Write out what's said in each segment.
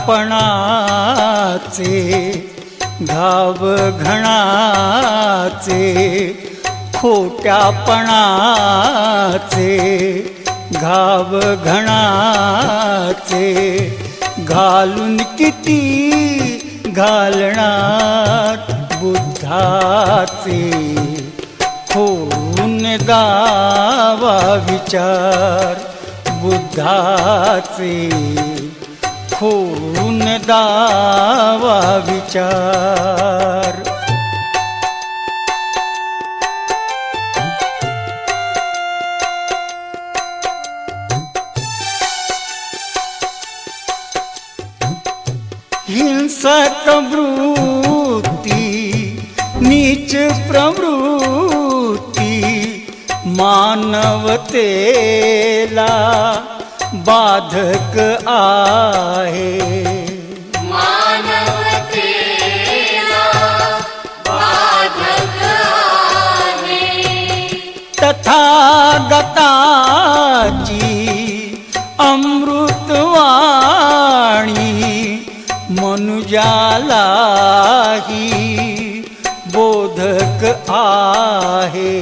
घाव घणाचे, खोट्यापणाचे घाव घणाचे, घालून किती घालणार बुद्धाचे, खोडून दावा विचार बुद्धाचे, खोडून दावा विचार. हिंसक वृत्ती, नीच प्रवृत्ती मानवतेला बाधक आहे. मानवतेला बाधक आहे. तथागताची अमृतवाणी मनुजालाही बोधक आहे.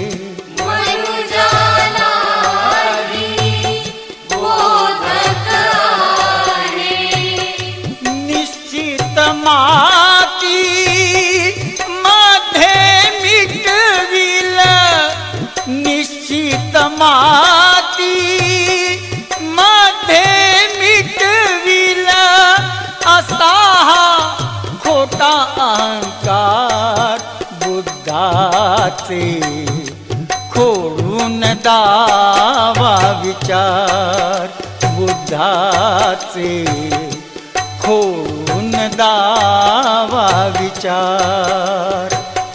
माती मध्ये मिटविल, निश्चित माती मध्ये मिटविल, असा हा खोटा अहंकार बुद्धाचे, खोडून दावा विचार बुद्धाचे, खोडून दावा विचार.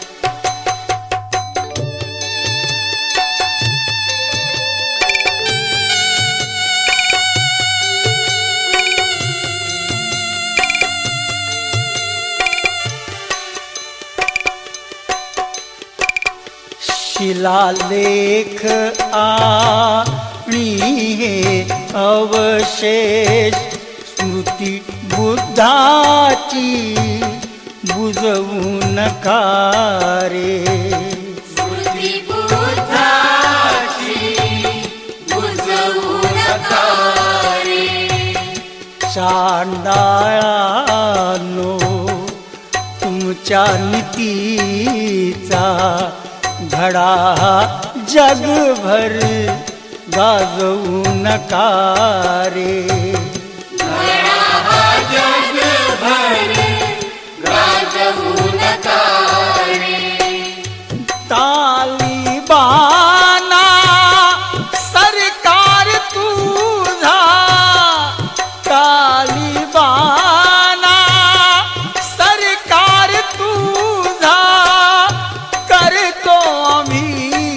शिलालेख आणि हे अवशेष स्मृती बुद्धाची बुजवू नका रे. स्मृती बुद्धाची बुजवू नका रे. चांडाळांनो, तुमच्या नीतीचा धडा जगभर गाजवू नका रे. तालिबाना सरकार तुझा, तालिबाना सरकार तुझा, करतो आम्ही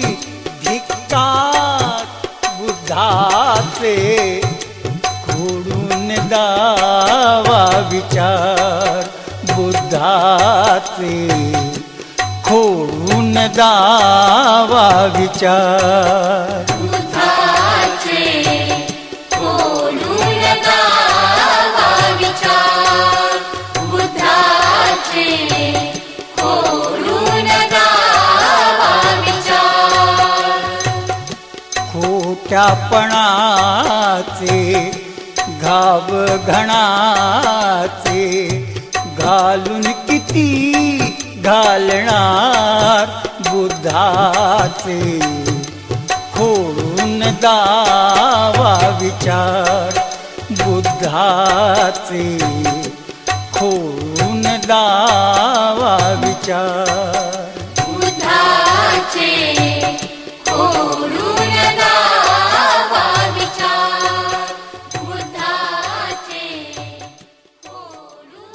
धिक्कार बुद्धाचे, खोडून दावा विचार बुद्धाचे, खोडून दावा विचार. बुद्धाचे खोडून दावा विचार. बुद्धाचे खोडून दावा विचार. खोट्यापणाचे घाव घणाचे, घालून किती घालणार बुद्धाचे, खोडून दावा विचार बुद्धाचे, खोडून दावा विचार. बुद्धाचे खोडून दावा विचार.